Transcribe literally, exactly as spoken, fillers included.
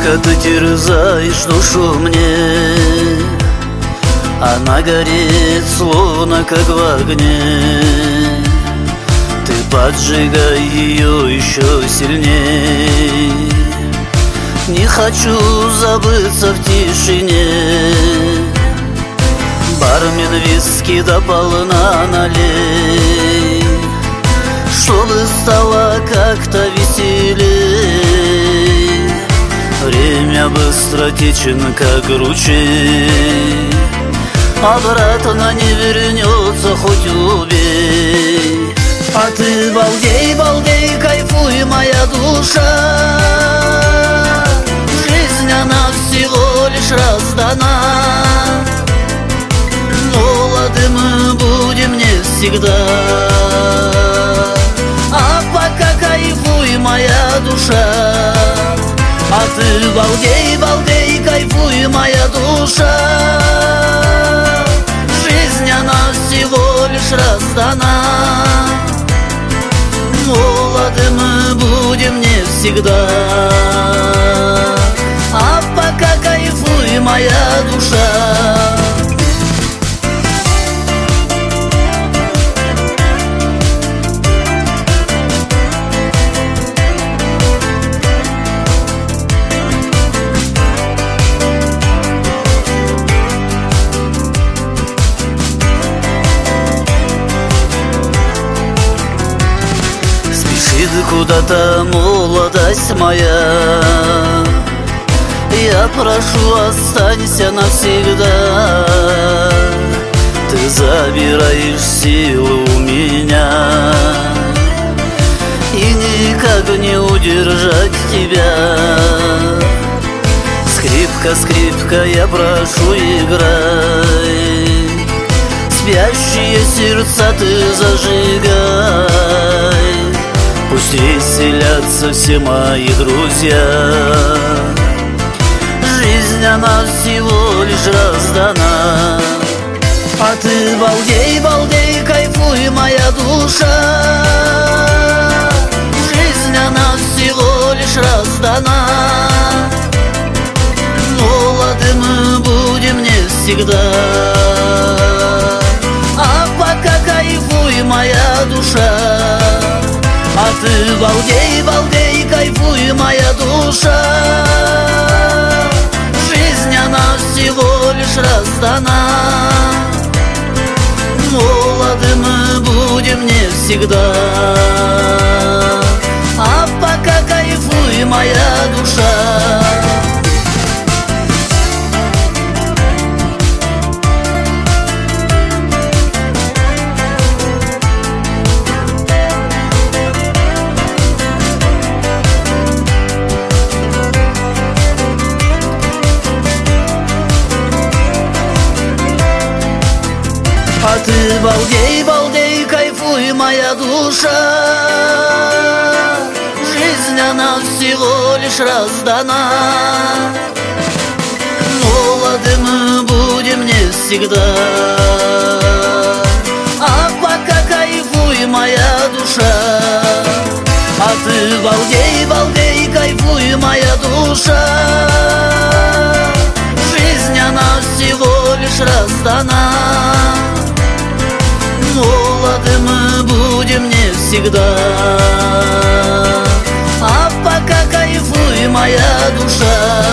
Только ты терзаешь душу мне, она горит, словно как в огне. Ты поджигай ее еще сильней. Не хочу забыться в тишине. Бармен, виски дополна налей, чтобы стало как-то веселей. Время быстро течет, как ручей, обратно не вернется, хоть убей. А ты балдей, балдей, кайфуй, моя душа. Жизнь, она всего лишь раз дана. Молоды мы будем не всегда. А пока кайфуй, моя душа. А ты балдей, балдей, кайфуй, моя душа. Жизнь, она всего лишь раз дана. Молоды мы будем не всегда. А пока кайфуй, моя душа. Куда-то молодость моя, я прошу, останься навсегда. Ты забираешь силу у меня, и никак не удержать тебя. Скрипка, скрипка, я прошу, играй. Спящие сердца ты зажигай. Пусть веселятся все мои друзья. Жизнь, она всего лишь раз дана. А ты балдей, балдей, кайфуй, моя душа. Жизнь, она всего лишь раз дана. Молоды мы будем не всегда. А пока кайфуй, моя душа. А ты балдей, балдей, кайфуй, моя душа. Жизнь, она всего лишь раз дана. Молоды мы будем не всегда. А пока кайфуй, моя душа. А ты балдей, балдей, кайфуй, моя душа. Жизнь, она всего лишь раз дана. Молоды мы будем не всегда. А пока кайфуй, моя душа. А ты балдей, балдей, кайфуй, моя душа. Жизнь, она всего лишь раз дана. Молоды мы будем не всегда. А пока кайфуй, моя душа.